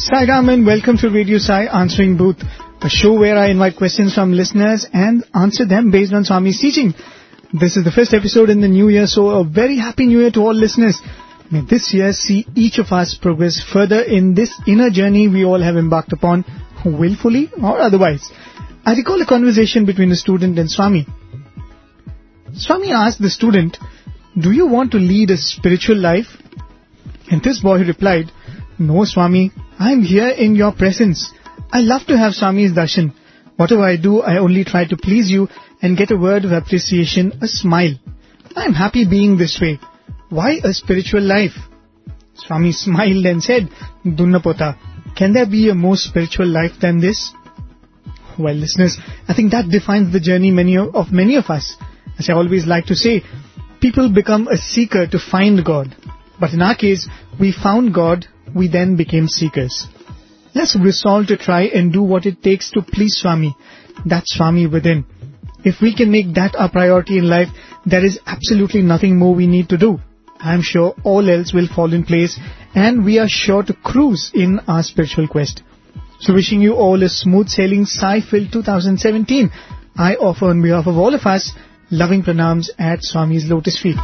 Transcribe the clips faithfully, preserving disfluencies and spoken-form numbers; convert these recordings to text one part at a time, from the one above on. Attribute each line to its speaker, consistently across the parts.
Speaker 1: Sai Ram and welcome to Radio Sai Answering Booth, a show where I invite questions from listeners and answer them based on Swami's teaching. This is the first episode in the new year, so a very happy new year to all listeners. May this year see each of us progress further in this inner journey we all have embarked upon, willfully or otherwise. I recall a conversation between a student and Swami. Swami asked the student, "Do you want to lead a spiritual life?" And this boy replied, "No, Swami, I am here in your presence. I love to have Swami's darshan. Whatever I do, I only try to please you and get a word of appreciation, a smile. I am happy being this way. Why a spiritual life?" Swami smiled and said, "Dunnapota, can there be a more spiritual life than this?" Well, listeners, I think that defines the journey many of many of us. As I always like to say, people become a seeker to find God. But in our case, we found God, we then became seekers. Let's resolve to try and do what it takes to please Swami, that Swami within. If we can make that our priority in life, there is absolutely nothing more we need to do. I am sure all else will fall in place and we are sure to cruise in our spiritual quest. So wishing you all a smooth sailing Sai-filled two thousand seventeen. I offer on behalf of all of us, loving pranams at Swami's lotus feet.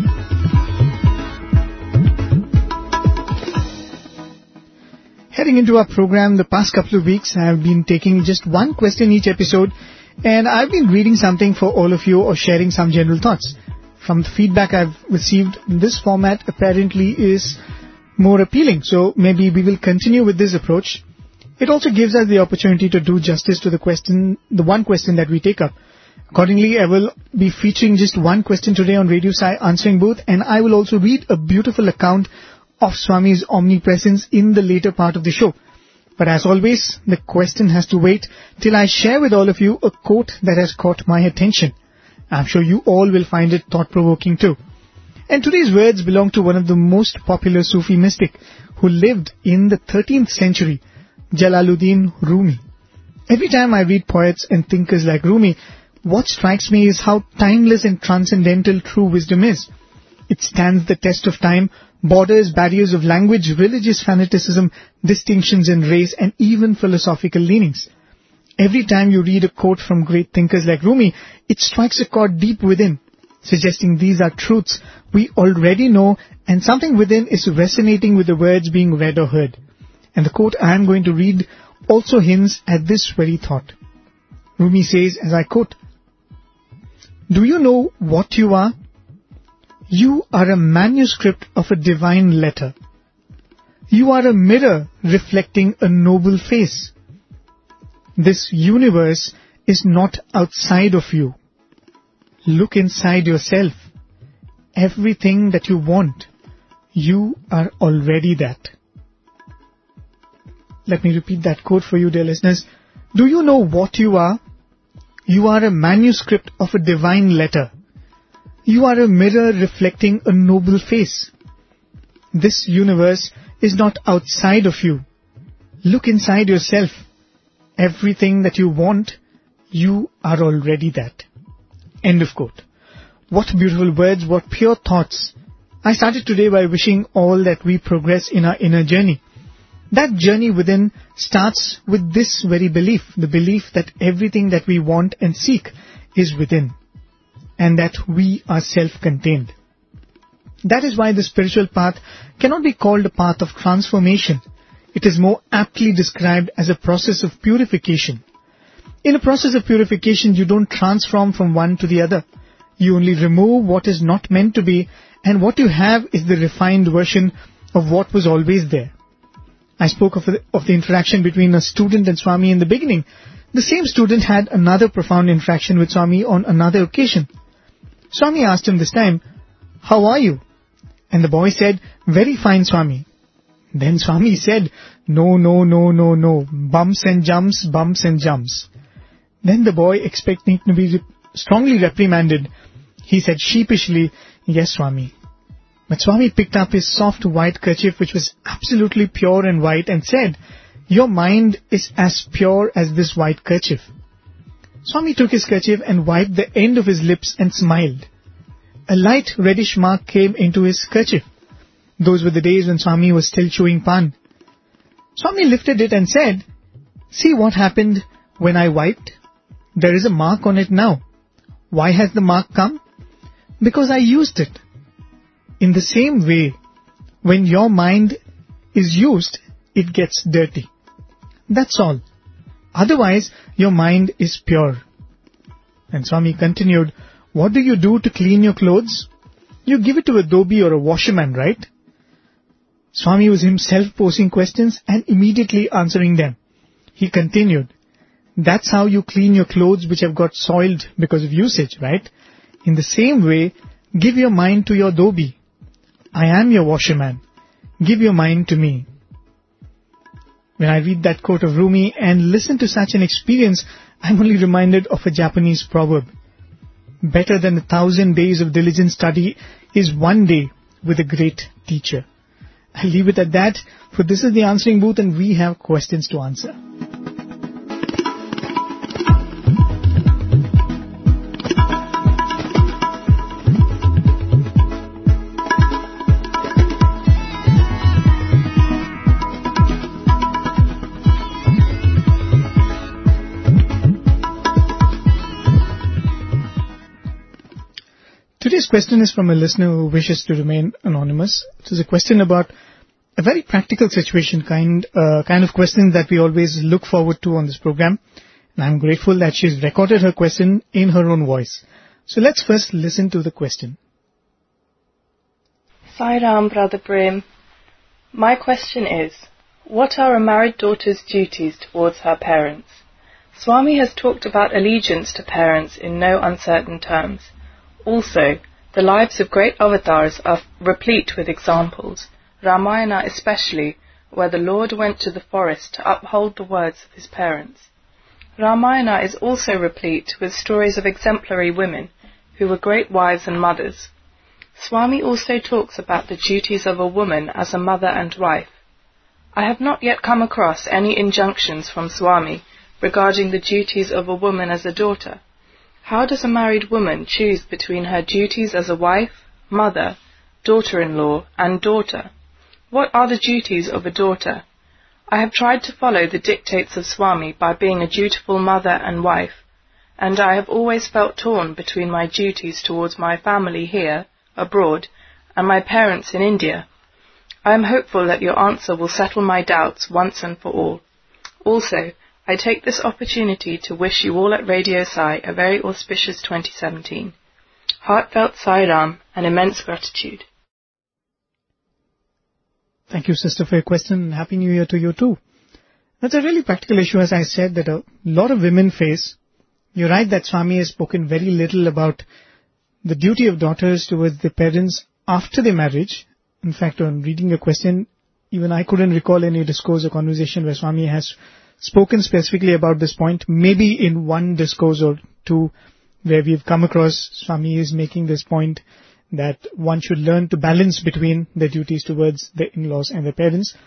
Speaker 1: Heading into our program, the past couple of weeks, I have been taking just one question each episode, and I've been reading something for all of you or sharing some general thoughts. From the feedback I've received, this format apparently is more appealing, so maybe we will continue with this approach. It also gives us the opportunity to do justice to the question, the one question that we take up. Accordingly, I will be featuring just one question today on Radio Sai Answering Booth, and I will also read a beautiful account of Swami's omnipresence in the later part of the show. But as always, the question has to wait till I share with all of you a quote that has caught my attention. I'm sure you all will find it thought-provoking too. And today's words belong to one of the most popular Sufi mystic who lived in the thirteenth century, Jalaluddin Rumi. Every time I read poets and thinkers like Rumi, what strikes me is how timeless and transcendental true wisdom is. It stands the test of time, borders, barriers of language, religious fanaticism, distinctions in race, and even philosophical leanings. Every time you read a quote from great thinkers like Rumi, it strikes a chord deep within, suggesting these are truths we already know and something within is resonating with the words being read or heard. And the quote I am going to read also hints at this very thought. Rumi says, as I quote, "Do you know what you are? You are a manuscript of a divine letter. You are a mirror reflecting a noble face. This universe is not outside of you. Look inside yourself. Everything that you want, you are already that." Let me repeat that quote for you, dear listeners. Do you know what you are? You are a manuscript of a divine letter. You are a mirror reflecting a noble face. This universe is not outside of you. Look inside yourself. Everything that you want, you are already that. End of quote. What beautiful words, what pure thoughts. I started today by wishing all that we progress in our inner journey. That journey within starts with this very belief, the belief that everything that we want and seek is within, and that we are self-contained. That is why the spiritual path cannot be called a path of transformation. It is more aptly described as a process of purification. In a process of purification, you don't transform from one to the other. You only remove what is not meant to be, and what you have is the refined version of what was always there. I spoke of the, of the interaction between a student and Swami in the beginning. The same student had another profound interaction with Swami on another occasion. Swami asked him this time, "How are you?" And the boy said, "Very fine, Swami." Then Swami said, "No, no, no, no, no, bumps and jumps, bumps and jumps." Then the boy, expecting to be strongly reprimanded, he said sheepishly, "Yes, Swami." But Swami picked up his soft white kerchief, which was absolutely pure and white, and said, "Your mind is as pure as this white kerchief." Swami took his kerchief and wiped the end of his lips and smiled. A light reddish mark came into his kerchief. Those were the days when Swami was still chewing pan. Swami lifted it and said, "See what happened when I wiped? There is a mark on it now. Why has the mark come? Because I used it." In the same way, when your mind is used, it gets dirty. That's all. Otherwise, your mind is pure. And Swami continued, "What do you do to clean your clothes? You give it to a dhobi or a washerman, right?" Swami was himself posing questions and immediately answering them. He continued, "That's how you clean your clothes which have got soiled because of usage, right? In the same way, give your mind to your dhobi. I am your washerman. Give your mind to me." When I read that quote of Rumi and listen to such an experience, I'm only reminded of a Japanese proverb. Better than a thousand days of diligent study is one day with a great teacher. I'll leave it at that, for this is the answering booth and we have questions to answer. Today's question is from a listener who wishes to remain anonymous. It is a question about a very practical situation, kind uh, kind of question that we always look forward to on this program. And I'm grateful that she's recorded her question in her own voice. So let's first listen to the question.
Speaker 2: Sai Ram, Brother Prem. My question is, what are a married daughter's duties towards her parents? Swami has talked about allegiance to parents in no uncertain terms. Also, the lives of great avatars are replete with examples, Ramayana especially, where the Lord went to the forest to uphold the words of his parents. Ramayana is also replete with stories of exemplary women who were great wives and mothers. Swami also talks about the duties of a woman as a mother and wife. I have not yet come across any injunctions from Swami regarding the duties of a woman as a daughter. How does a married woman choose between her duties as a wife, mother, daughter-in-law, and daughter? What are the duties of a daughter? I have tried to follow the dictates of Swami by being a dutiful mother and wife, and I have always felt torn between my duties towards my family here, abroad, and my parents in India. I am hopeful that your answer will settle my doubts once and for all. Also, I take this opportunity to wish you all at Radio Sai a very auspicious twenty seventeen. Heartfelt Sai Ram and immense gratitude.
Speaker 1: Thank you, sister, for your question, and Happy New Year to you too. That's a really practical issue, as I said, that a lot of women face. You're right that Swami has spoken very little about the duty of daughters towards their parents after their marriage. In fact, on reading the question, even I couldn't recall any discourse or conversation where Swami has spoken specifically about this point. Maybe in one discourse or two where we've come across Swami is making this point that one should learn to balance between their duties towards their in-laws and their parents.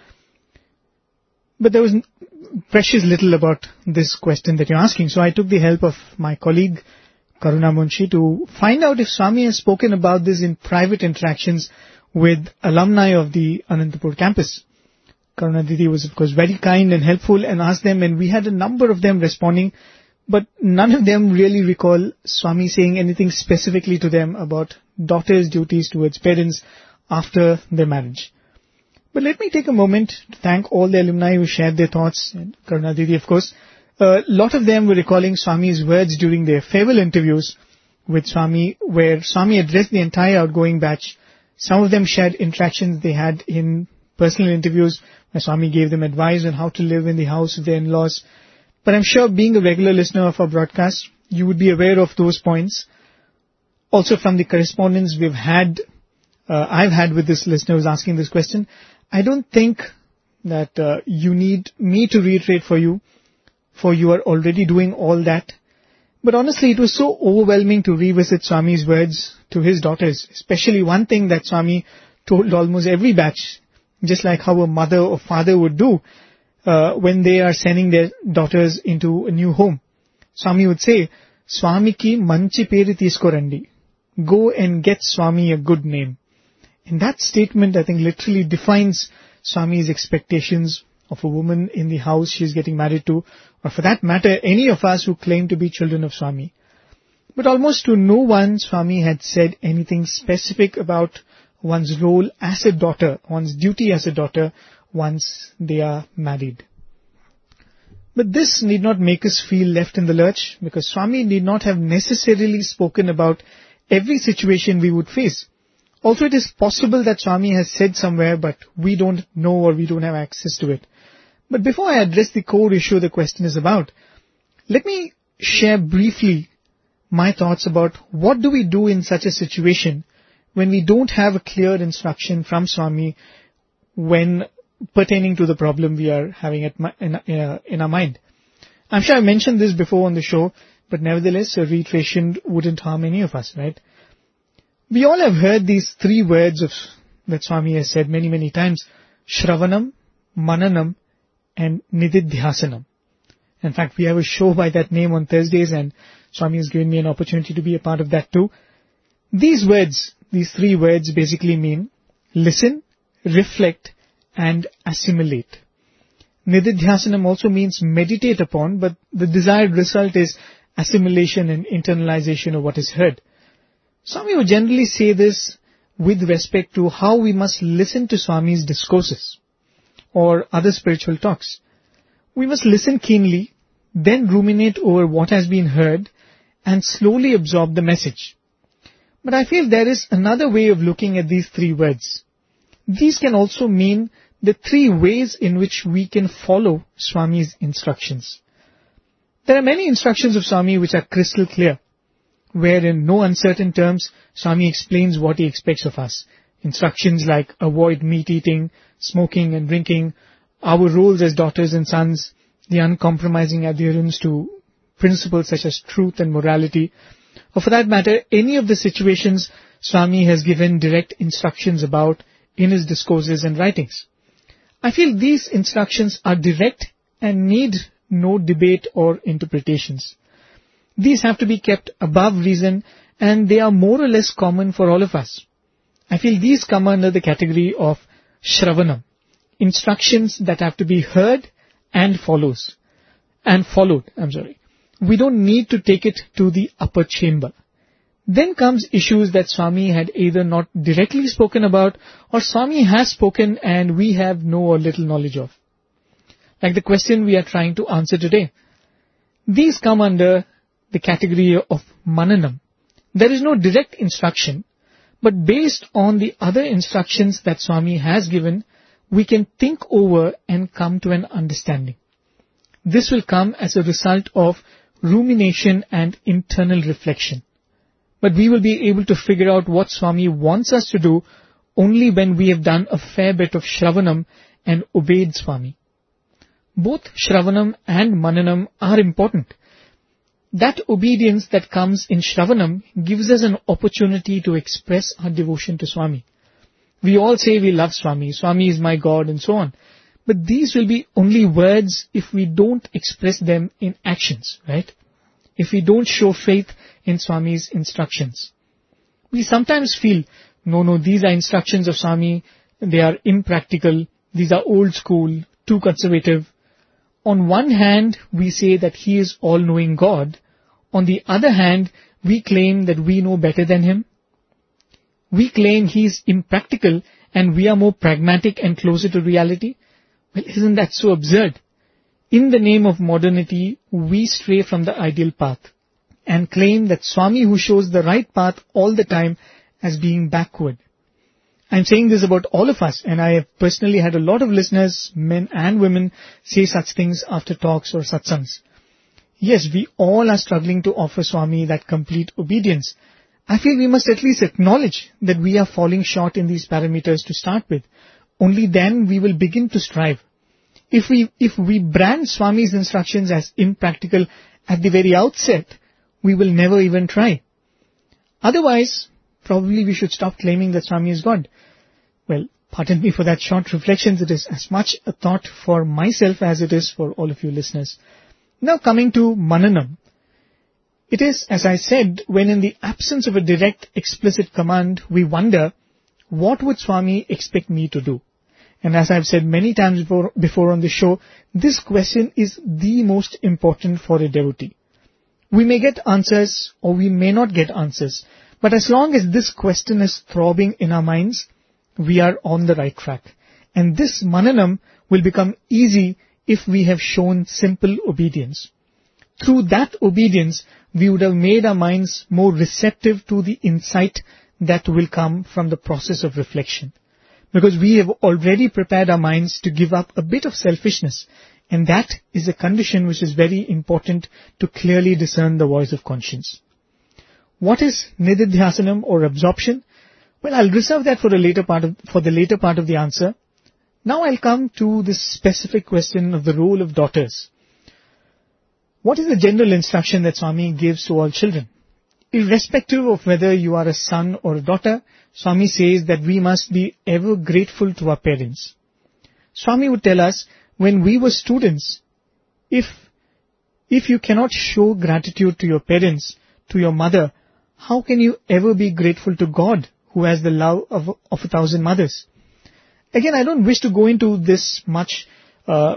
Speaker 1: But there was precious little about this question that you're asking. So I took the help of my colleague Karuna Munshi to find out if Swami has spoken about this in private interactions with alumni of the Anantapur campus. Karuna Didi was, of course, very kind and helpful and asked them, and we had a number of them responding, but none of them really recall Swami saying anything specifically to them about daughters' duties towards parents after their marriage. But let me take a moment to thank all the alumni who shared their thoughts, and Karuna Didi, of course. A lot of them were recalling Swami's words during their farewell interviews with Swami, where Swami addressed the entire outgoing batch. Some of them shared interactions they had in personal interviews where Swami gave them advice on how to live in the house of their in-laws. But I'm sure, being a regular listener of our broadcast, you would be aware of those points. Also from the correspondence we've had, uh, I've had with this listener who's asking this question, I don't think that uh, you need me to reiterate for you, for you are already doing all that. But honestly, it was so overwhelming to revisit Swami's words to his daughters, especially one thing that Swami told almost every batch, just like how a mother or father would do uh, when they are sending their daughters into a new home. Swami would say, Swami ki manchi peri tiskorandi. Go and get Swami a good name. And that statement, I think, literally defines Swami's expectations of a woman in the house she is getting married to, or for that matter, any of us who claim to be children of Swami. But almost to no one Swami had said anything specific about one's role as a daughter, one's duty as a daughter once they are married. But this need not make us feel left in the lurch, because Swami need not have necessarily spoken about every situation we would face. Also, it is possible that Swami has said somewhere, but we don't know or we don't have access to it. But before I address the core issue the question is about, let me share briefly my thoughts about what do we do in such a situation when we don't have a clear instruction from Swami when pertaining to the problem we are having at my, in, uh, in our mind. I'm sure I mentioned this before on the show, but nevertheless, a reiteration wouldn't harm any of us, right? We all have heard these three words of that Swami has said many, many times: Shravanam, Mananam, and Nididhyasanam. In fact, we have a show by that name on Thursdays, and Swami has given me an opportunity to be a part of that too. These words, these three words basically mean listen, reflect, and assimilate. Nididhyasanam also means meditate upon, but the desired result is assimilation and internalization of what is heard. Swami would generally say this with respect to how we must listen to Swami's discourses or other spiritual talks. We must listen keenly, then ruminate over what has been heard, and slowly absorb the message. But I feel there is another way of looking at these three words. These can also mean the three ways in which we can follow Swami's instructions. There are many instructions of Swami which are crystal clear, where in no uncertain terms Swami explains what he expects of us. Instructions like avoid meat eating, smoking and drinking, our roles as daughters and sons, the uncompromising adherence to principles such as truth and morality, or for that matter, any of the situations Swami has given direct instructions about in his discourses and writings. I feel these instructions are direct and need no debate or interpretations. These have to be kept above reason, and they are more or less common for all of us. I feel these come under the category of Shravanam, instructions that have to be heard and follows, and followed, I'm sorry. We don't need to take it to the upper chamber. Then comes issues that Swami had either not directly spoken about, or Swami has spoken and we have no or little knowledge of. Like the question we are trying to answer today. These come under the category of Mananam. There is no direct instruction, but based on the other instructions that Swami has given, we can think over and come to an understanding. This will come as a result of rumination and internal reflection. But we will be able to figure out what Swami wants us to do only when we have done a fair bit of Shravanam and obeyed Swami. Both Shravanam and Mananam are important. That obedience that comes in Shravanam gives us an opportunity to express our devotion to Swami. We all say we love Swami, Swami is my God, and so on. But these will be only words if we don't express them in actions, right? If we don't show faith in Swami's instructions. We sometimes feel, no, no, these are instructions of Swami, they are impractical, these are old school, too conservative. On one hand, we say that He is all-knowing God. On the other hand, we claim that we know better than Him. We claim He is impractical and we are more pragmatic and closer to reality. Well, isn't that so absurd? In the name of modernity, we stray from the ideal path and claim that Swami, who shows the right path all the time, as being backward. I'm saying this about all of us, and I have personally had a lot of listeners, men and women, say such things after talks or satsangs. Yes, we all are struggling to offer Swami that complete obedience. I feel we must at least acknowledge that we are falling short in these parameters to start with. Only then we will begin to strive. If we, if we brand Swami's instructions as impractical at the very outset, we will never even try. Otherwise, probably we should stop claiming that Swami is God. Well, pardon me for that short reflections. It is as much a thought for myself as it is for all of you listeners. Now coming to Mananam. It is, as I said, when in the absence of a direct, explicit command, we wonder, what would Swami expect me to do? And as I've said many times before, before on the show, this question is the most important for a devotee. We may get answers or we may not get answers, but as long as this question is throbbing in our minds, we are on the right track. And this mananam will become easy if we have shown simple obedience. Through that obedience, we would have made our minds more receptive to the insight that will come from the process of reflection. Because we have already prepared our minds to give up a bit of selfishness, and that is a condition which is very important to clearly discern the voice of conscience. What is nididhyasanam or absorption? Well, I'll reserve that for a later part of, for the later part of the answer. Now I'll come to this specific question of the role of daughters. What is the general instruction that Swami gives to all children? Irrespective of whether you are a son or a daughter, Swami says that we must be ever grateful to our parents. Swami would tell us, when we were students, if, if you cannot show gratitude to your parents, to your mother, how can you ever be grateful to God, who has the love of, of a thousand mothers? Again, I don't wish to go into this much. Uh,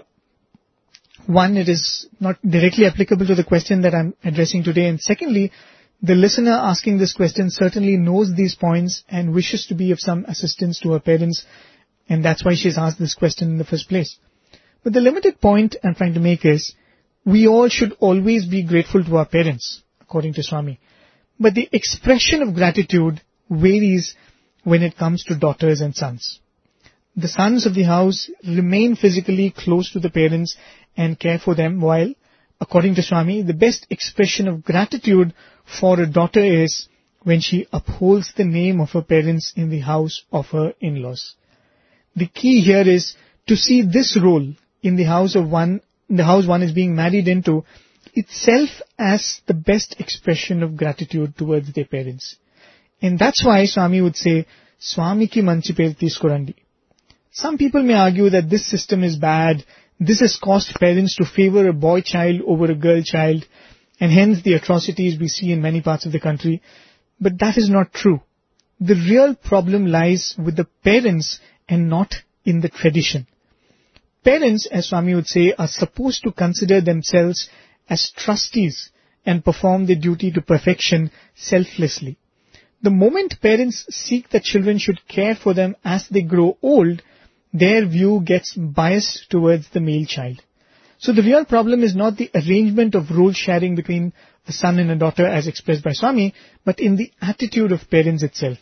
Speaker 1: one, it is not directly applicable to the question that I'm addressing today. And secondly, the listener asking this question certainly knows these points and wishes to be of some assistance to her parents. And that's why she's asked this question in the first place. But the limited point I'm trying to make is, we all should always be grateful to our parents, according to Swami. But the expression of gratitude varies when it comes to daughters and sons. The sons of the house remain physically close to the parents and care for them, while, according to Swami, the best expression of gratitude for a daughter is when she upholds the name of her parents in the house of her in-laws. The key here is to see this role in the house of one, the house one is being married into, itself as the best expression of gratitude towards their parents. And that's why Swami would say, Swami ki manchi per tiskorandi. Some people may argue that this system is bad, this has caused parents to favor a boy child over a girl child, and hence the atrocities we see in many parts of the country. But that is not true. The real problem lies with the parents and not in the tradition. Parents, as Swami would say, are supposed to consider themselves as trustees and perform their duty to perfection selflessly. The moment parents seek that children should care for them as they grow old, their view gets biased towards the male child. So the real problem is not the arrangement of role sharing between a son and a daughter as expressed by Swami, but in the attitude of parents itself.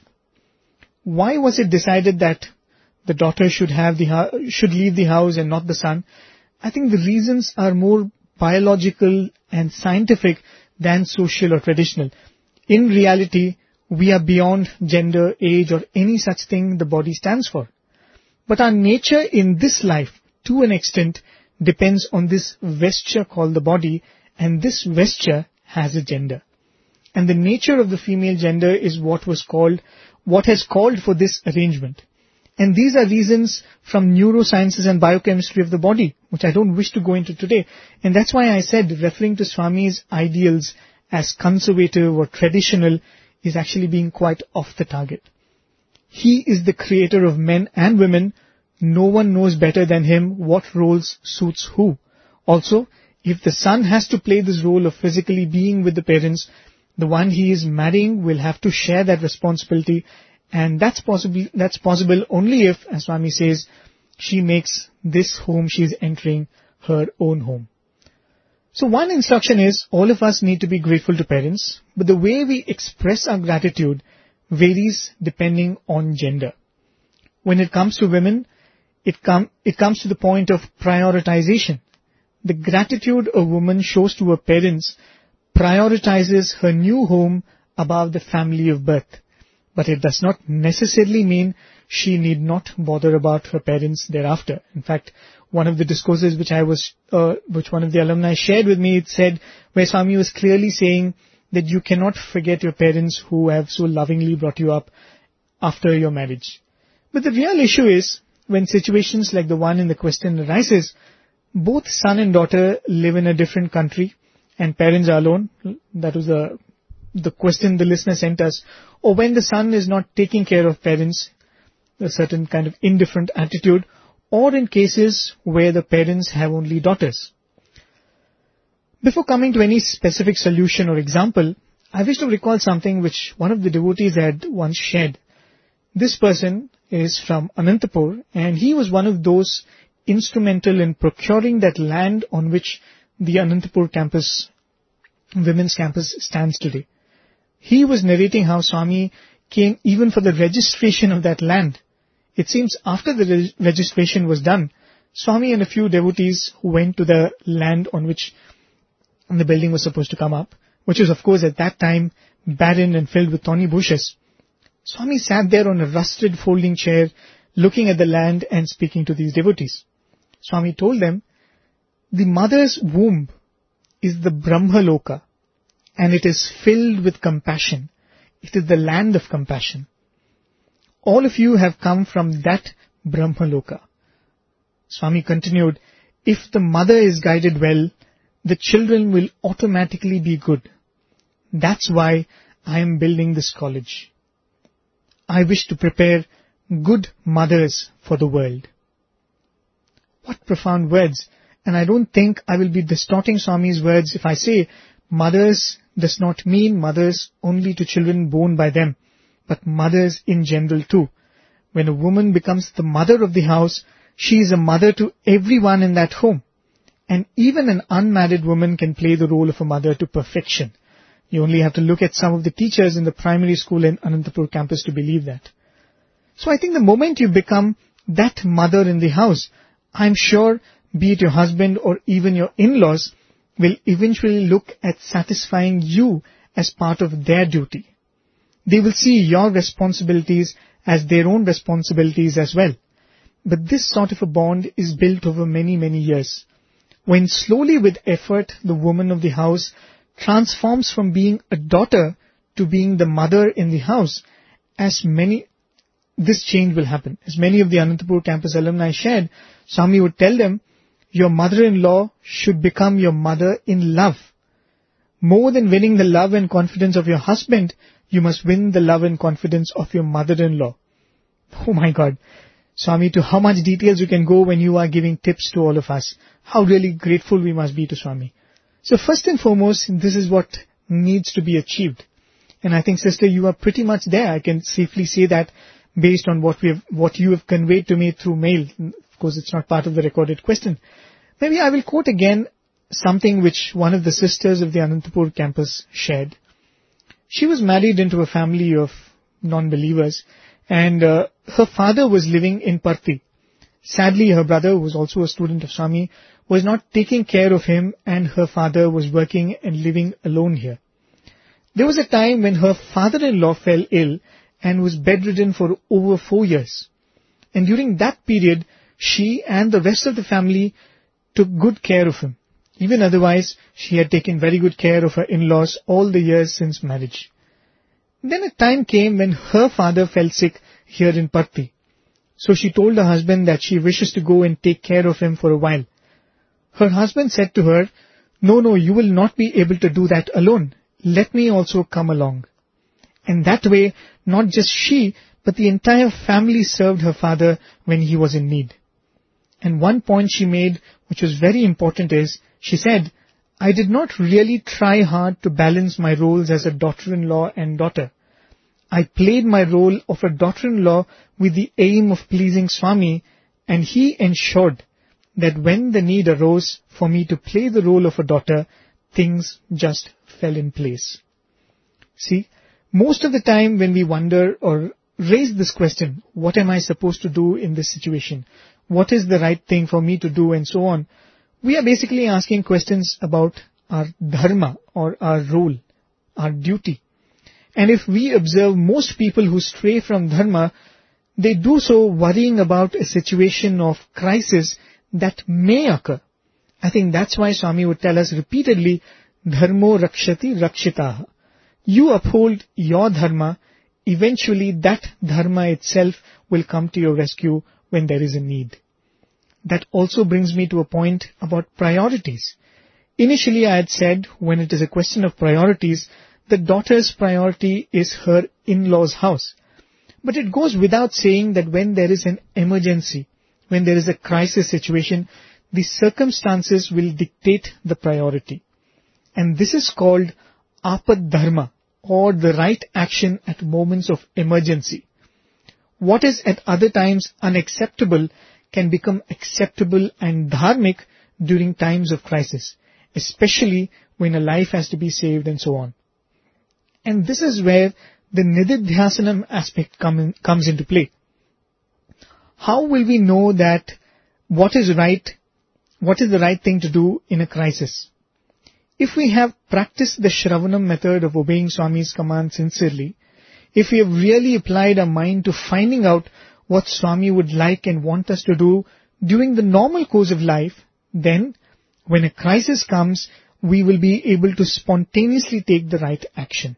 Speaker 1: Why was it decided that the daughter should have the should leave the house and not the son? I think the reasons are more biological and scientific than social or traditional. In reality, we are beyond gender, age, or any such thing the body stands for. But our nature in this life, to an extent, depends on this vesture called the body, and this vesture has a gender. And the nature of the female gender is what was called, what has called for this arrangement. And these are reasons from neurosciences and biochemistry of the body, which I don't wish to go into today. And that's why I said referring to Swami's ideals as conservative or traditional is actually being quite off the target. He is the creator of men and women. No one knows better than him what roles suits who. Also, if the son has to play this role of physically being with the parents, the one he is marrying will have to share that responsibility, and that's possible, that's possible only if, as Swami says, she makes this home she is entering her own home. So one instruction is, all of us need to be grateful to parents, but the way we express our gratitude varies depending on gender. When it comes to women, it, com- it comes to the point of prioritization. The gratitude a woman shows to her parents prioritizes her new home above the family of birth. But it does not necessarily mean she need not bother about her parents thereafter. In fact, one of the discourses which I was, uh, which one of the alumni shared with me, it said, where Swami was clearly saying that you cannot forget your parents who have so lovingly brought you up after your marriage. But the real issue is, when situations like the one in the question arises, both son and daughter live in a different country and parents are alone. That was the, the question the listener sent us. Or when the son is not taking care of parents, a certain kind of indifferent attitude, or in cases where the parents have only daughters. Before coming to any specific solution or example, I wish to recall something which one of the devotees had once shared. This person is from Anantapur, and he was one of those instrumental in procuring that land on which the Anantapur campus, women's campus, stands today. He was narrating how Swami came even for the registration of that land. It seems after the reg- registration was done, Swami and a few devotees who went to the land on which the building was supposed to come up, which was of course at that time barren and filled with thorny bushes. Swami sat there on a rusted folding chair, looking at the land and speaking to these devotees. Swami told them, the mother's womb is the Brahmaloka, and it is filled with compassion. It is the land of compassion. All of you have come from that Brahmaloka. Swami continued, if the mother is guided well, the children will automatically be good. That's why I am building this college. I wish to prepare good mothers for the world. What profound words. And I don't think I will be distorting Swami's words if I say mothers does not mean mothers only to children born by them, but mothers in general too. When a woman becomes the mother of the house, she is a mother to everyone in that home. And even an unmarried woman can play the role of a mother to perfection. You only have to look at some of the teachers in the primary school in Anantapur campus to believe that. So I think the moment you become that mother in the house, I'm sure, be it your husband or even your in-laws, will eventually look at satisfying you as part of their duty. They will see your responsibilities as their own responsibilities as well. But this sort of a bond is built over many, many years. When slowly with effort the woman of the house transforms from being a daughter to being the mother in the house, as many, this change will happen. As many of the Anantapur campus alumni shared, Swami would tell them, your mother-in-law should become your mother in love. More than winning the love and confidence of your husband, you must win the love and confidence of your mother-in-law. Oh my God. Swami, to how much details you can go when you are giving tips to all of us. How really grateful we must be to Swami. So first and foremost, this is what needs to be achieved. And I think, sister, you are pretty much there. I can safely say that based on what we have, what you have conveyed to me through mail. Of course, it's not part of the recorded question. Maybe I will quote again something which one of the sisters of the Anantapur campus shared. She was married into a family of non-believers, and uh, her father was living in Parthi. Sadly, her brother, who was also a student of Swami, was not taking care of him, and her father was working and living alone here. There was a time when her father-in-law fell ill and was bedridden for over four years. And during that period, she and the rest of the family took good care of him. Even otherwise, she had taken very good care of her in-laws all the years since marriage. Then a time came when her father fell sick here in Parthi. So she told her husband that she wishes to go and take care of him for a while. Her husband said to her, no, no, you will not be able to do that alone. Let me also come along. And that way, not just she, but the entire family served her father when he was in need. And one point she made, which was very important, is, she said, I did not really try hard to balance my roles as a daughter-in-law and daughter. I played my role of a daughter-in-law with the aim of pleasing Swami, and he ensured that when the need arose for me to play the role of a daughter, things just fell in place. See, most of the time when we wonder or raise this question, what am I supposed to do in this situation? What is the right thing for me to do, and so on? We are basically asking questions about our dharma or our role, our duty. And if we observe most people who stray from dharma, they do so worrying about a situation of crisis that may occur. I think that's why Swami would tell us repeatedly, dharmo rakshati rakshitaha. You uphold your dharma, eventually that dharma itself will come to your rescue when there is a need. That also brings me to a point about priorities. Initially I had said, when it is a question of priorities, the daughter's priority is her in-law's house. But it goes without saying that when there is an emergency, when there is a crisis situation, the circumstances will dictate the priority. And this is called apad dharma, or the right action at moments of emergency. What is at other times unacceptable can become acceptable and dharmic during times of crisis, especially when a life has to be saved and so on. And this is where the nididhyasanam aspect come in, comes into play. How will we know that what is right, what is the right thing to do in a crisis? If we have practiced the Shravanam method of obeying Swami's command sincerely, if we have really applied our mind to finding out what Swami would like and want us to do during the normal course of life, then when a crisis comes, we will be able to spontaneously take the right action.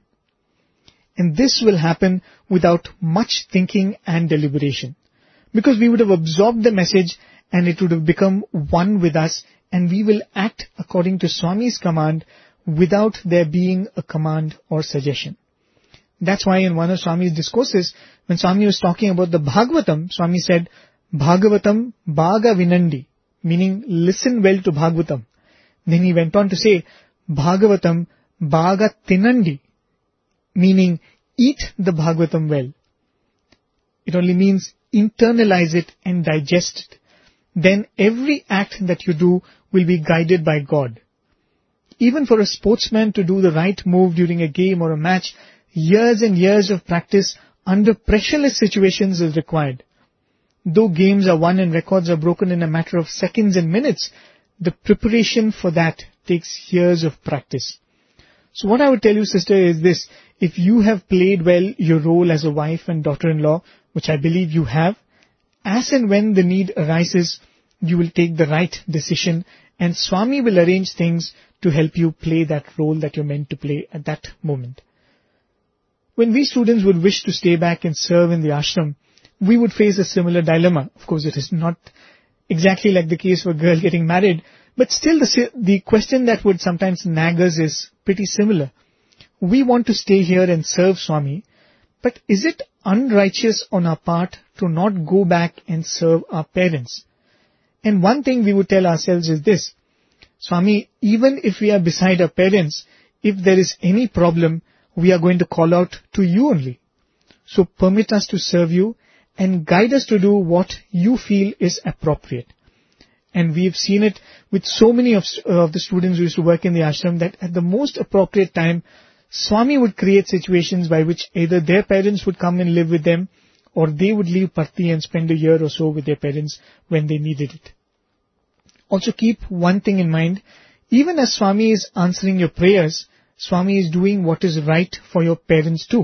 Speaker 1: And this will happen without much thinking and deliberation, because we would have absorbed the message and it would have become one with us, and we will act according to Swami's command without there being a command or suggestion. That's why in one of Swami's discourses, when Swami was talking about the Bhagavatam, Swami said, Bhagavatam Bhaga Vinandi, meaning listen well to Bhagavatam. Then he went on to say, Bhagavatam Bhaga Tinandi, meaning eat the Bhagavatam well. It only means internalize it and digest it. Then every act that you do will be guided by God. Even for a sportsman to do the right move during a game or a match, years and years of practice under pressureless situations is required. Though games are won and records are broken in a matter of seconds and minutes, the preparation for that takes years of practice. So what I would tell you, sister, is this. If you have played well your role as a wife and daughter-in-law, which I believe you have, as and when the need arises, you will take the right decision, and Swami will arrange things to help you play that role that you're meant to play at that moment. When we students would wish to stay back and serve in the ashram, we would face a similar dilemma. Of course, it is not exactly like the case of a girl getting married, but still the, the question that would sometimes nag us is pretty similar. We want to stay here and serve Swami, but is it unrighteous on our part to not go back and serve our parents? And one thing we would tell ourselves is this, Swami, even if we are beside our parents, if there is any problem, we are going to call out to you only. So permit us to serve you and guide us to do what you feel is appropriate. And we've seen it with so many of, uh, of the students who used to work in the ashram that at the most appropriate time, Swami would create situations by which either their parents would come and live with them, or they would leave Parthi and spend a year or so with their parents when they needed it. Also keep one thing in mind, even as Swami is answering your prayers, Swami is doing what is right for your parents too.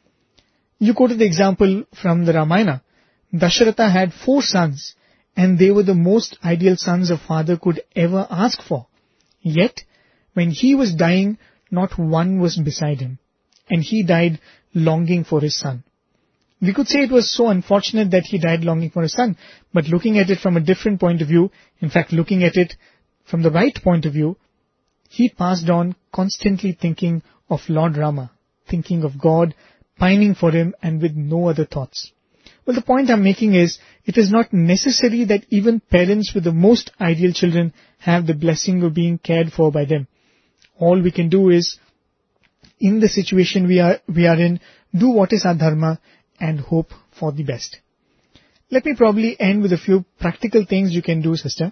Speaker 1: You go to the example from the Ramayana. Dasharatha had four sons, and they were the most ideal sons a father could ever ask for. Yet, when he was dying, not one was beside him, and he died longing for his son. We could say it was so unfortunate that he died longing for his son, but looking at it from a different point of view, in fact looking at it from the right point of view, he passed on constantly thinking of Lord Rama, thinking of God, pining for him, and with no other thoughts. Well, the point I'm making is, it is not necessary that even parents with the most ideal children have the blessing of being cared for by them. All we can do is, in the situation we are, we are in, do what is our dharma and hope for the best. Let me probably end with a few practical things you can do, sister.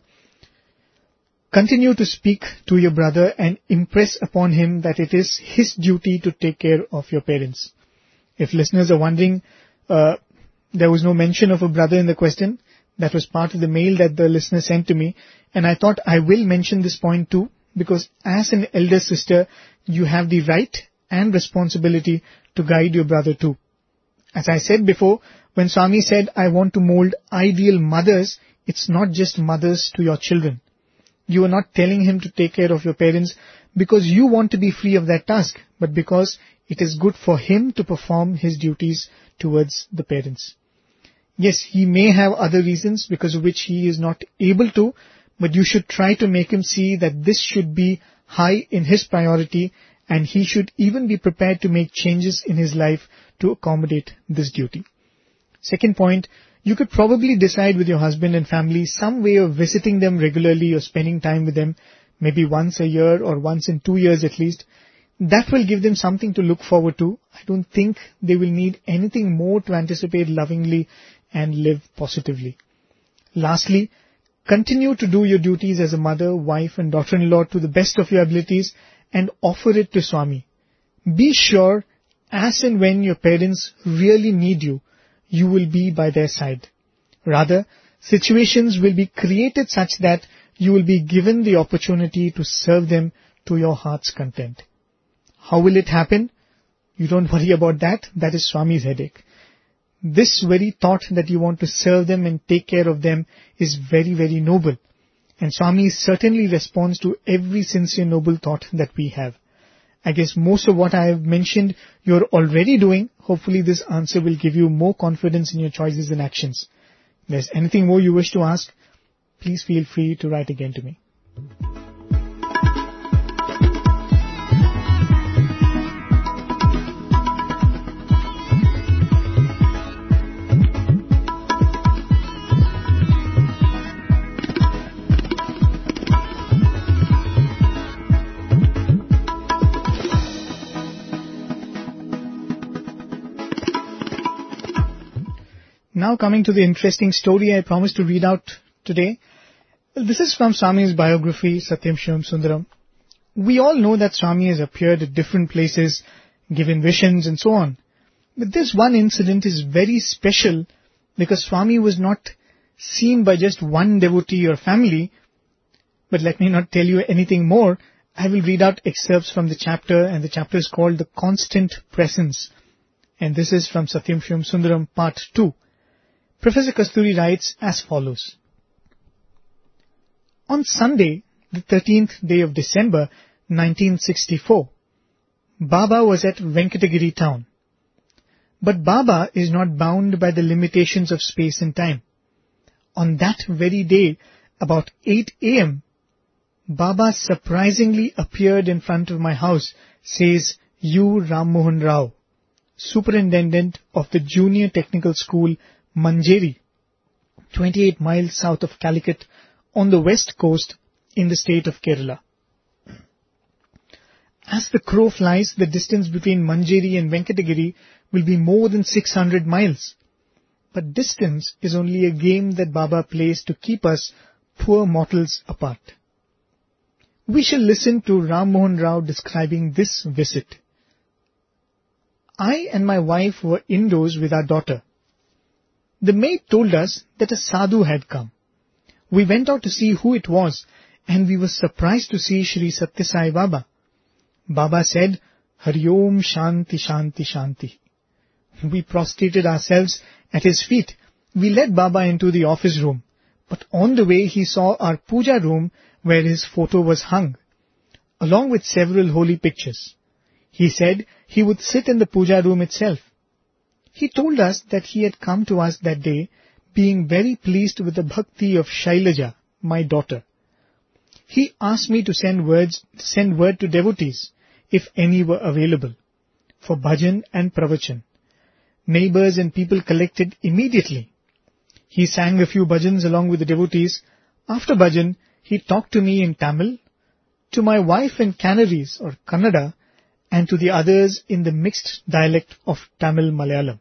Speaker 1: Continue to speak to your brother and impress upon him that it is his duty to take care of your parents. If listeners are wondering, uh, there was no mention of a brother in the question. That was part of the mail that the listener sent to me, and I thought I will mention this point too, because as an elder sister, you have the right and responsibility to guide your brother too. As I said before, when Swami said, I want to mold ideal mothers, it's not just mothers to your children. You are not telling him to take care of your parents because you want to be free of that task, but because it is good for him to perform his duties towards the parents. Yes, he may have other reasons because of which he is not able to, but you should try to make him see that this should be high in his priority, and he should even be prepared to make changes in his life to accommodate this duty. Second point, You could probably decide with your husband and family some way of visiting them regularly or spending time with them, maybe once a year or once in two years at least. That will give them something to look forward to. I don't think they will need anything more to anticipate lovingly and live positively. Lastly, continue to do your duties as a mother, wife and daughter-in-law to the best of your abilities and offer it to Swami. Be sure, as and when your parents really need you, you will be by their side. Rather, situations will be created such that you will be given the opportunity to serve them to your heart's content. How will it happen? You don't worry about that. That is Swami's headache. This very thought that you want to serve them and take care of them is very, very noble. And Swami certainly responds to every sincere noble thought that we have. I guess most of what I have mentioned you're already doing. Hopefully this answer will give you more confidence in your choices and actions. If there's anything more you wish to ask, please feel free to write again to me. Now coming to the interesting story I promised to read out today. This is from Swami's biography, Satyam Shivam Sundaram. We all know that Swami has appeared at different places, given visions and so on. But this one incident is very special because Swami was not seen by just one devotee or family. But let me not tell you anything more. I will read out excerpts from the chapter, and the chapter is called The Constant Presence. And this is from Satyam Shivam Sundaram Part two. Professor Kasturi writes as follows. On Sunday, the thirteenth day of December, nineteen sixty-four, Baba was at Venkatagiri town. But Baba is not bound by the limitations of space and time. On that very day, about eight a.m., Baba surprisingly appeared in front of my house, says U. Ram Mohan Rao, Superintendent of the Junior Technical School, Manjeri, twenty-eight miles south of Calicut, on the west coast in the state of Kerala. As the crow flies, the distance between Manjeri and Venkatagiri will be more than six hundred miles. But distance is only a game that Baba plays to keep us poor mortals apart. We shall listen to Ram Mohan Rao describing this visit. I and my wife were indoors with our daughter. The maid told us that a sadhu had come. We went out to see who it was, and we were surprised to see Shri Satya Sai Baba. Baba said, Hari Om Shanti Shanti Shanti. We prostrated ourselves at his feet. We led Baba into the office room, but on the way he saw our puja room where his photo was hung, along with several holy pictures. He said he would sit in the puja room itself. He told us that he had come to us that day, being very pleased with the bhakti of Shailaja, my daughter. He asked me to send words, send word to devotees, if any were available, for bhajan and pravachan. Neighbors and people collected immediately. He sang a few bhajans along with the devotees. After bhajan, he talked to me in Tamil, to my wife in Canaries or Kannada, and to the others in the mixed dialect of Tamil Malayalam.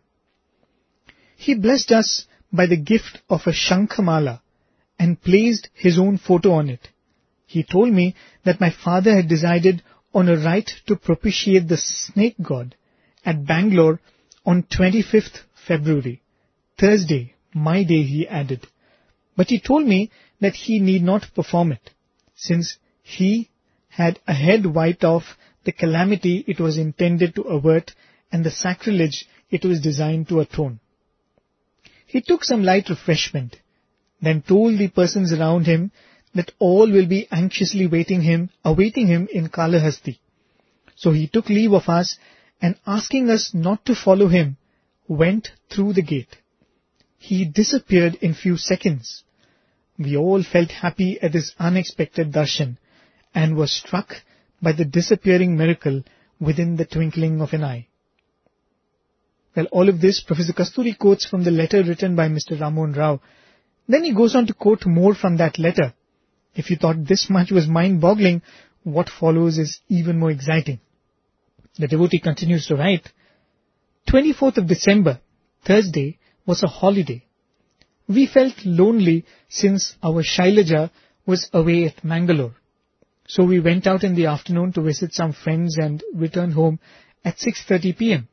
Speaker 1: He blessed us by the gift of a Shankhamala and placed his own photo on it. He told me that my father had decided on a rite to propitiate the snake god at Bangalore on twenty-fifth February, Thursday, my day, he added. But he told me that he need not perform it, since he had ahead wiped off the calamity it was intended to avert and the sacrilege it was designed to atone. He took some light refreshment, then told the persons around him that all will be anxiously waiting him, awaiting him in Kalahasti. So he took leave of us and, asking us not to follow him, went through the gate. He disappeared in few seconds. We all felt happy at this unexpected darshan and were struck by the disappearing miracle within the twinkling of an eye. Well, all of this, Professor Kasturi quotes from the letter written by Mister Ram Rao. Then he goes on to quote more from that letter. If you thought this much was mind-boggling, what follows is even more exciting. The devotee continues to write, twenty-fourth of December, Thursday, was a holiday. We felt lonely since our Shailaja was away at Mangalore. So we went out in the afternoon to visit some friends and returned home at six thirty p.m.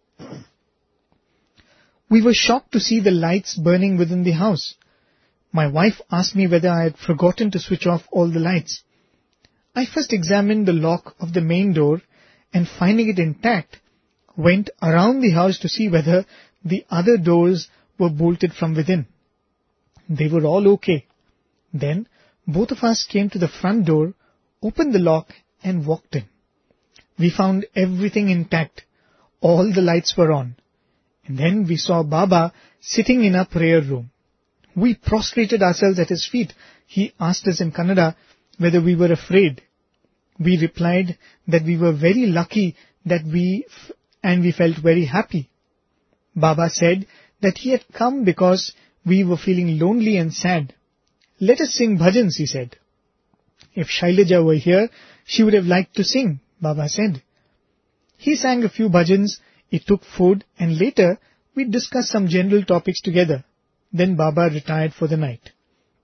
Speaker 1: We were shocked to see the lights burning within the house. My wife asked me whether I had forgotten to switch off all the lights. I first examined the lock of the main door and finding it intact, went around the house to see whether the other doors were bolted from within. They were all okay. Then both of us came to the front door, opened the lock and walked in. We found everything intact. All the lights were on. And then we saw Baba sitting in our prayer room. We prostrated ourselves at his feet. He asked us in Kannada whether we were afraid. We replied that we were very lucky that we f- and we felt very happy. Baba said that he had come because we were feeling lonely and sad. Let us sing bhajans, he said. If Shailaja were here, she would have liked to sing, Baba said. He sang a few bhajans, he took food, and later we discussed some general topics together. Then Baba retired for the night.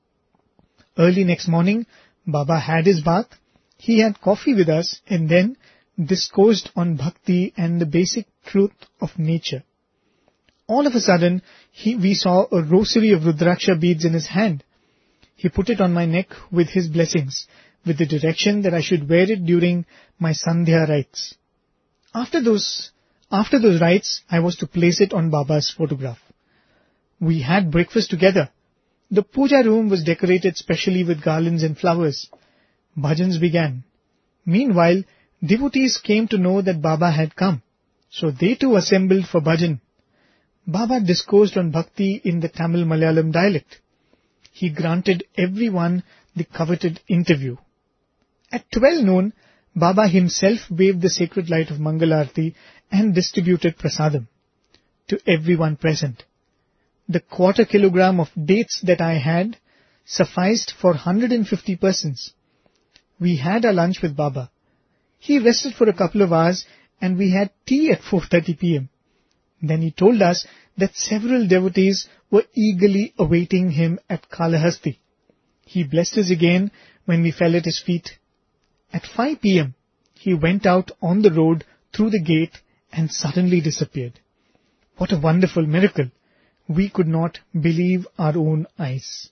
Speaker 1: Early next morning, Baba had his bath, he had coffee with us, and then discoursed on bhakti and the basic truth of nature. All of a sudden, he, we saw a rosary of Rudraksha beads in his hand. He put it on my neck with his blessings, with the direction that I should wear it during my Sandhya rites. After those, after those rites, I was to place it on Baba's photograph. We had breakfast together. The puja room was decorated specially with garlands and flowers. Bhajans began. Meanwhile, devotees came to know that Baba had come, so they too assembled for bhajan. Baba discoursed on bhakti in the Tamil Malayalam dialect. He granted everyone the coveted interview. At twelve noon, Baba himself waved the sacred light of Mangalarti and distributed prasadam to everyone present. The quarter kilogram of dates that I had sufficed for one hundred fifty persons. We had our lunch with Baba. He rested for a couple of hours and we had tea at four thirty p.m. Then he told us that several devotees were eagerly awaiting him at Kalahasti. He blessed us again when we fell at his feet. At five p.m., he went out on the road through the gate and suddenly disappeared. What a wonderful miracle! We could not believe our own eyes.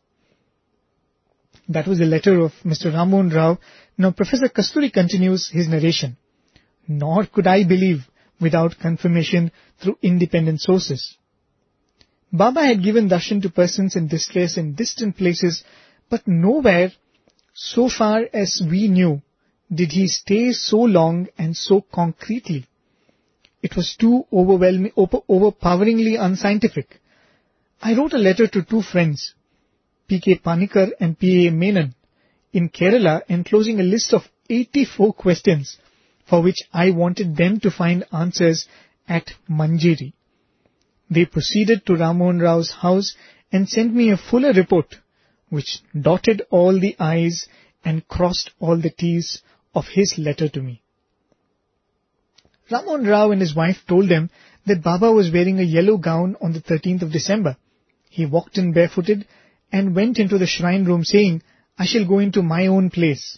Speaker 1: That was the letter of Mister Ram Rao. Now Professor Kasturi continues his narration. Nor could I believe without confirmation through independent sources. Baba had given darshan to persons in distress in distant places, but nowhere, so far as we knew, did he stay so long and so concretely. It was too overwhelming, over, overpoweringly unscientific. I wrote a letter to two friends, P K Panikar and P A Menon, in Kerala, enclosing a list of eighty-four questions for which I wanted them to find answers at Manjeri. They proceeded to Ram Rao's house and sent me a fuller report, which dotted all the I's and crossed all the T's of his letter to me. Ram Rao and his wife told them that Baba was wearing a yellow gown on the thirteenth of December. He walked in barefooted and went into the shrine room saying, I shall go into my own place.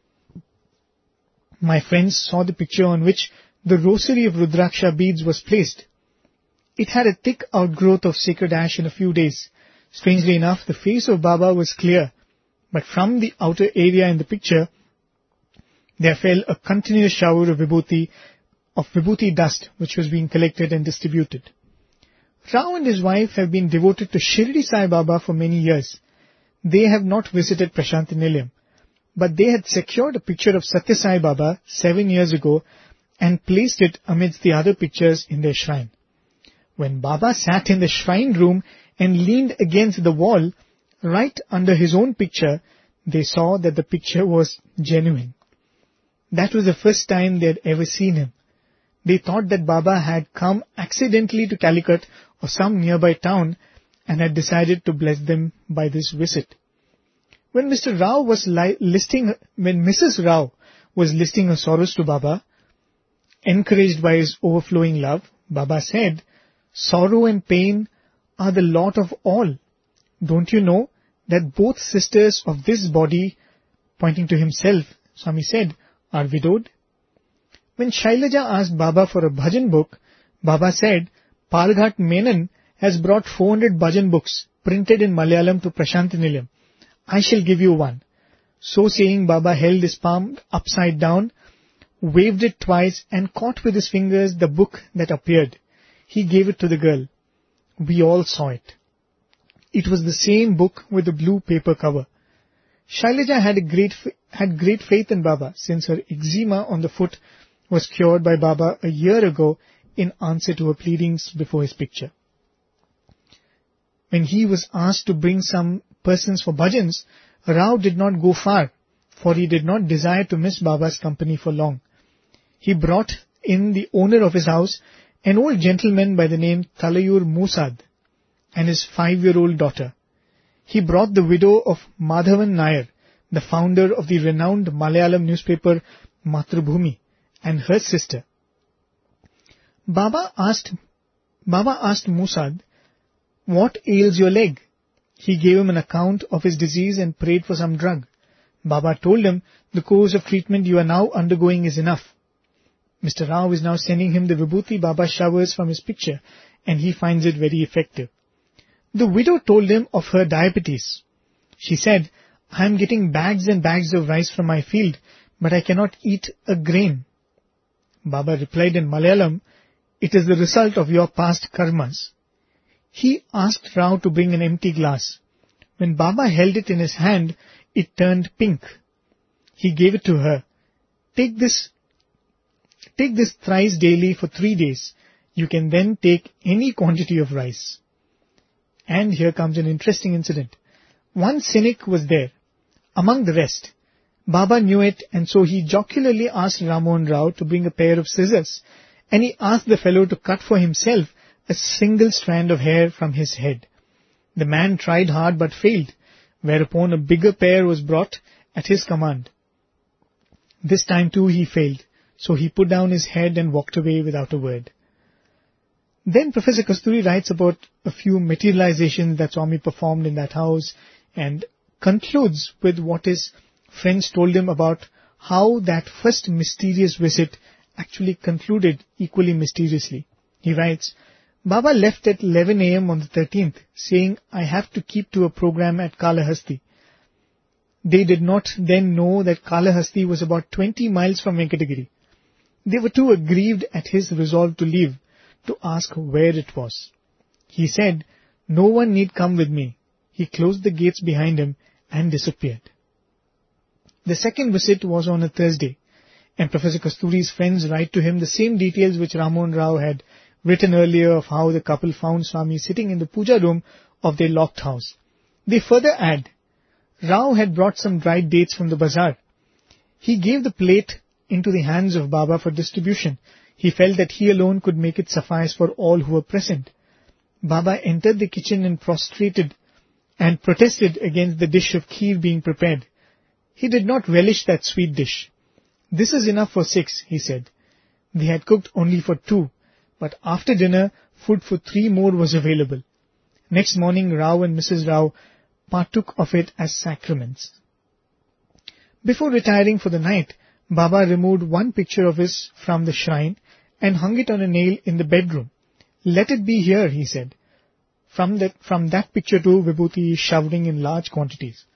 Speaker 1: My friends saw the picture on which the rosary of Rudraksha beads was placed. It had a thick outgrowth of sacred ash in a few days. Strangely enough, the face of Baba was clear, but from the outer area in the picture, there fell a continuous shower of vibhuti, of vibhuti dust, which was being collected and distributed. Rao and his wife have been devoted to Shirdi Sai Baba for many years. They have not visited Prashanti Nilayam, but they had secured a picture of Satya Sai Baba seven years ago and placed it amidst the other pictures in their shrine. When Baba sat in the shrine room and leaned against the wall, right under his own picture, they saw that the picture was genuine. That was the first time they had ever seen him. They thought that Baba had come accidentally to Calicut or some nearby town and had decided to bless them by this visit. When Mister Rao was li- listing, when Missus Rao was listing her sorrows to Baba, encouraged by his overflowing love, Baba said, "Sorrow and pain are the lot of all. Don't you know that both sisters of this body," pointing to himself, Swami said, "are widowed?" When Shailaja asked Baba for a bhajan book, Baba said, "Palghat Menon has brought four hundred bhajan books printed in Malayalam to Prashanti Nilayam. I shall give you one." So saying, Baba held his palm upside down, waved it twice and caught with his fingers the book that appeared. He gave it to the girl. We all saw it. It was the same book with the blue paper cover. Shailaja had a great had great faith in Baba, since her eczema on the foot was cured by Baba a year ago in answer to her pleadings before his picture. When he was asked to bring some persons for bhajans, Rao did not go far, for he did not desire to miss Baba's company for long. He brought in the owner of his house, an old gentleman by the name Talayur Musad, and his five-year-old daughter. He brought the widow of Madhavan Nair, the founder of the renowned Malayalam newspaper Matrubhumi, and her sister. Baba asked, Baba asked Musad, "What ails your leg?" He gave him an account of his disease and prayed for some drug. Baba told him, "The course of treatment you are now undergoing is enough." Mister Rao is now sending him the vibhuti Baba showers from his picture, and he finds it very effective. The widow told him of her diabetes. She said, "I am getting bags and bags of rice from my field, but I cannot eat a grain." Baba replied in Malayalam, "It is the result of your past karmas." He asked Rao to bring an empty glass. When Baba held it in his hand, it turned pink. He gave it to her. Take this, take this thrice daily for three days. You can then take any quantity of rice. And here comes an interesting incident. One cynic was there, among the rest. Baba knew it, and so he jocularly asked Ramohan Rao to bring a pair of scissors, and he asked the fellow to cut for himself a single strand of hair from his head. The man tried hard but failed, whereupon a bigger pair was brought at his command. This time too he failed, so he put down his head and walked away without a word. Then Professor Kasturi writes about a few materializations that Swami performed in that house, and concludes with what his friends told him about how that first mysterious visit actually concluded equally mysteriously. He writes, "Baba left at eleven a.m. on the thirteenth, saying, 'I have to keep to a program at Kalahasti.' They did not then know that Kalahasti was about twenty miles from Venkatagiri. They were too aggrieved at his resolve to leave, to ask where it was. He said, 'No one need come with me.' He closed the gates behind him and disappeared." The second visit was on a Thursday, and Professor Kasturi's friends write to him the same details which Ramohan Rao had written earlier of how the couple found Swami sitting in the puja room of their locked house. They further add, Rao had brought some dried dates from the bazaar. He gave the plate into the hands of Baba for distribution. He felt that he alone could make it suffice for all who were present. Baba entered the kitchen and prostrated and protested against the dish of kheer being prepared. He did not relish that sweet dish. "This is enough for six," he said. They had cooked only for two, but after dinner, food for three more was available. Next morning, Rao and Missus Rao partook of it as sacraments. Before retiring for the night, Baba removed one picture of his from the shrine and hung it on a nail in the bedroom. "Let it be here," he said. From that, from that picture too, vibhuti is showering in large quantities.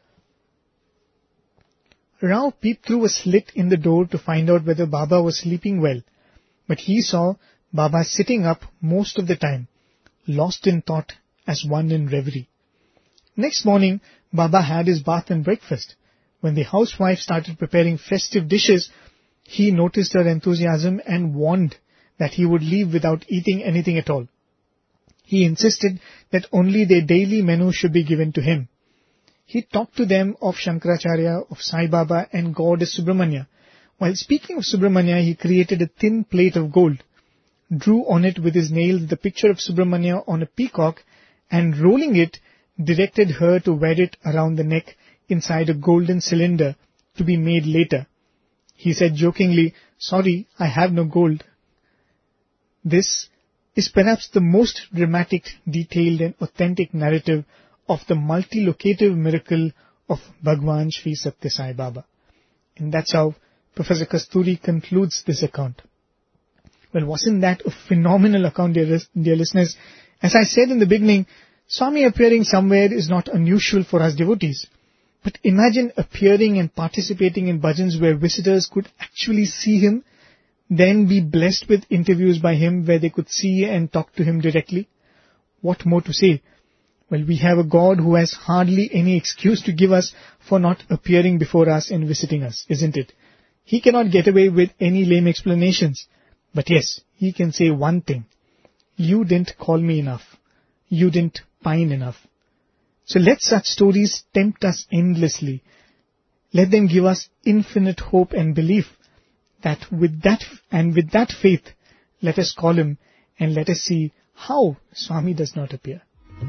Speaker 1: Rao peeped through a slit in the door to find out whether Baba was sleeping well, but he saw Baba sitting up most of the time, lost in thought as one in reverie. Next morning, Baba had his bath and breakfast. When the housewife started preparing festive dishes, he noticed her enthusiasm and warned that he would leave without eating anything at all. He insisted that only their daily menu should be given to him. He talked to them of Shankaracharya, of Sai Baba and God as Subramanya. While speaking of Subramanya, he created a thin plate of gold. drew on it with his nails the picture of Subramanya on a peacock, and rolling it, directed her to wear it around the neck inside a golden cylinder to be made later. He said jokingly, "Sorry, I have no gold." This is perhaps the most dramatic, detailed and authentic narrative of the multilocative miracle of Bhagwan Sri Satya Sai Baba. And that's how Professor Kasturi concludes this account. Well, wasn't that a phenomenal account, dear, dear listeners? As I said in the beginning, Swami appearing somewhere is not unusual for us devotees. But imagine appearing and participating in bhajans where visitors could actually see him, then be blessed with interviews by him where they could see and talk to him directly. What more to say? Well, we have a God who has hardly any excuse to give us for not appearing before us and visiting us, isn't it? He cannot get away with any lame explanations. But yes, he can say one thing. You didn't call me enough. You didn't pine enough. So let such stories tempt us endlessly. Let them give us infinite hope and belief that with that and with that faith, let us call him and let us see how Swami does not appear.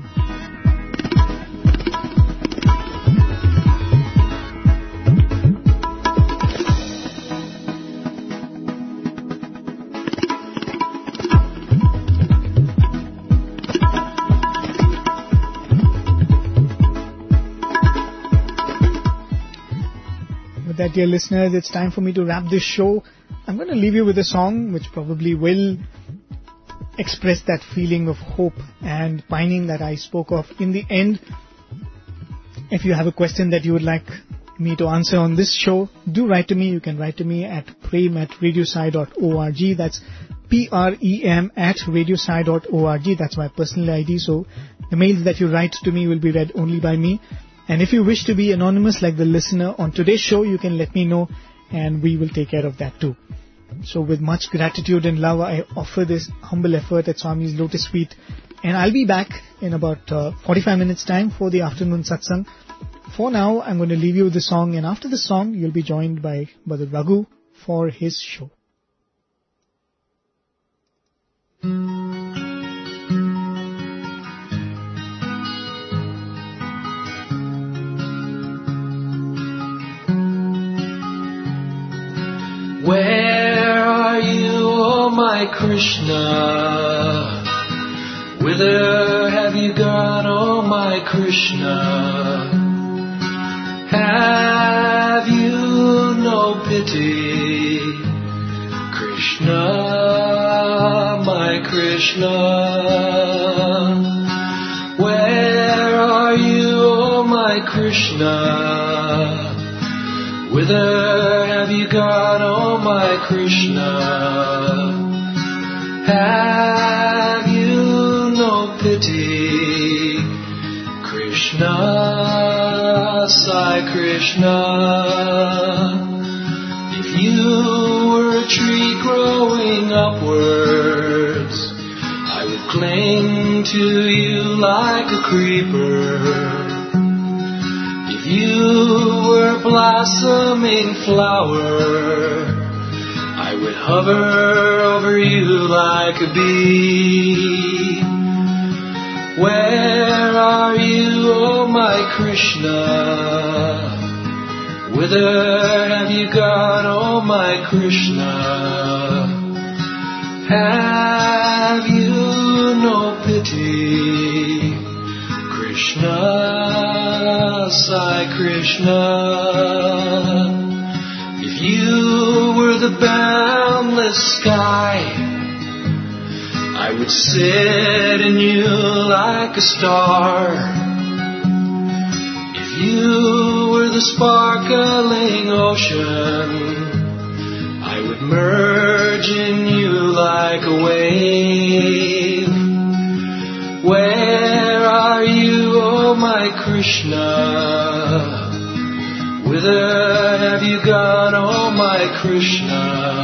Speaker 1: That, dear listeners, it's time for me to wrap this show. I'm going to leave you with a song which probably will express that feeling of hope and pining that I spoke of. In the end, if you have a question that you would like me to answer on this show, do write to me. You can write to me at prem at radiosai dot org. That's P R E M at radiosai dot org. That's my personal I D. So the mails that you write to me will be read only by me. And if you wish to be anonymous like the listener on today's show, you can let me know and we will take care of that too. So with much gratitude and love, I offer this humble effort at Swami's Lotus Feet. And I'll be back in about uh, forty-five minutes time for the afternoon satsang. For now, I'm going to leave you with the song, and after the song, you'll be joined by Brother Raghu for his show.
Speaker 3: Where are you, oh my Krishna? Whither have you gone, oh my Krishna? Have you no pity, Krishna, my Krishna? Where are you, oh my Krishna? Whither have you gone, oh my Krishna? Have you no pity, Krishna, Sai Krishna? If you were a tree growing upwards, I would cling to you like a creeper. You were a blossoming flower, I would hover over you like a bee. Where are you, oh my Krishna? Whither have you gone, oh my Krishna? Have you no pity, Krishna, Sai Krishna? If you were the boundless sky, I would sit in you like a star. If you were the sparkling ocean, I would merge in you like a wave. Where are you, oh my Krishna? Whither have you gone, oh my Krishna?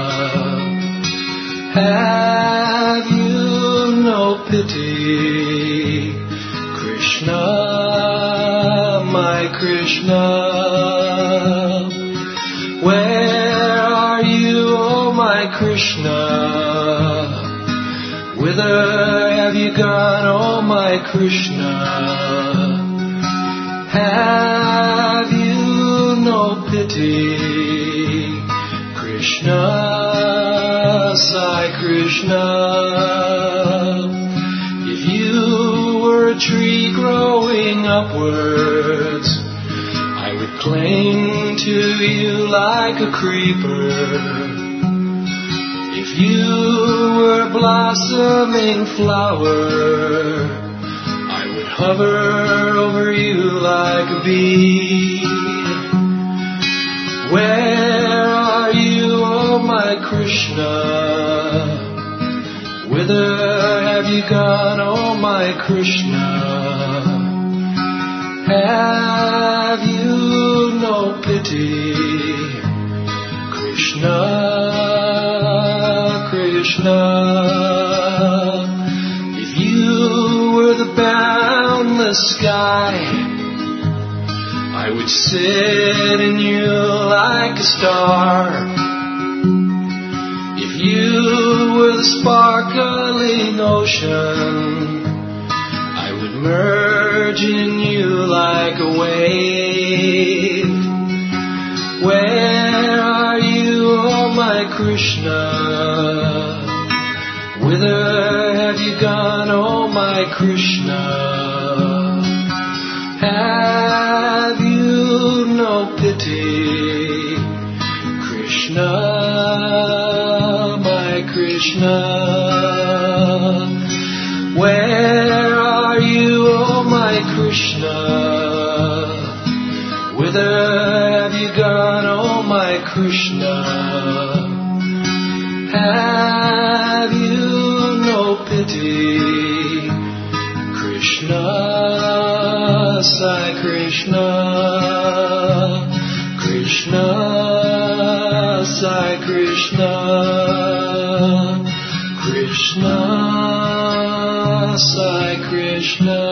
Speaker 3: Have you no pity, Krishna, my Krishna? Where are you, oh my Krishna? Whither have you gone, oh my Krishna? Have you no pity? Krishna, Sai Krishna. If you were a tree growing upwards, I would cling to you like a creeper. If you were a blossoming flower, I would hover over you like a bee. Where are you, oh my Krishna? Whither have you gone, oh my Krishna? Have you no pity? Krishna, Krishna. If you were the boundless sky, I would sit in you like a star. If you were the sparkling ocean, I would merge in you like a wave. Where are you, oh my Krishna? Whither have you gone, oh my Krishna? Have you no pity? Krishna, my Krishna. Where are you, oh my Krishna? Whither have you gone, oh my Krishna? Have you no pity? Krishna, Sai Krishna. Krishna, Sai Krishna. Krishna, Sai Krishna.